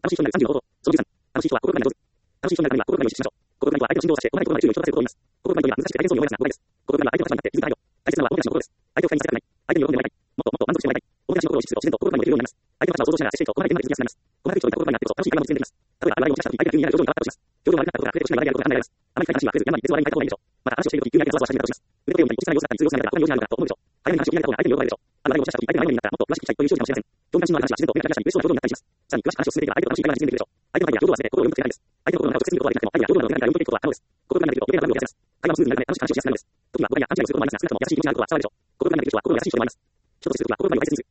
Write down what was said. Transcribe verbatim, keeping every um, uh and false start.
楽しい人になるさんじゅうの方法。そのじゅうさん。楽しい人は心配りが上手。楽しい人になるためには心配りを意識しましょう。心配りとは相手の心情を察して、心配りとの注意を人とさせることを言います。心配りとは難しくて大変そうに思いがちな誤解です。心配りは相手の立場になって気づいた配慮。大切なのは大手足の心です。相手を不快にさせたくない。相手に喜んでもらいたい。もっともっと満足してもらいたい。大手足の心を意識すると自然と心配りもできるようになります。相手の立場を想像しながら接していくと、この相手にまで気づきやすくなります。細かい人に心配りになってこそ楽しい会話も実現できます。例えば、ある笑いを起こした時、相手が急にやる表情に変わったとします。表情が悪かったことが触れて欲しい笑いであることが考えられます。あまり深い話は触れず、山に別笑いに変えた方がいいでしょう。また話をしている時、急に相手がざわざわし始めたとします。腕を読んだり、落ち着かない様子だったり、通用しないのが他に用事があるのかと思うでしょう。早めに話を切り上げた方が相手に喜ばれるでしょう。ある笑いを起こした時、相手が迷子になったらもっと詳しく聞きたいという少女かもしれません。興味関心のある話は自然と目が開したり、嬉しそうな表情になったりします。さらに詳しく話を進めていけば相手と楽しい会話が実現できるでしょう。相手の前では表情を忘れて心を読むことがないです。相手の心の中を直接見ることができなくても、相手が表情などを手紙から読み取っていくことは可能です。心ができると余計な部分を減らせます。会話もスムーズになるため楽しく話をしやすくなるのです。時には誤解や勘違いをすることもありますが、少なくとも優しい気持ちになることは現れるでしょう。心ができる人は心が優しい人になります。人とするときは心が大切にする。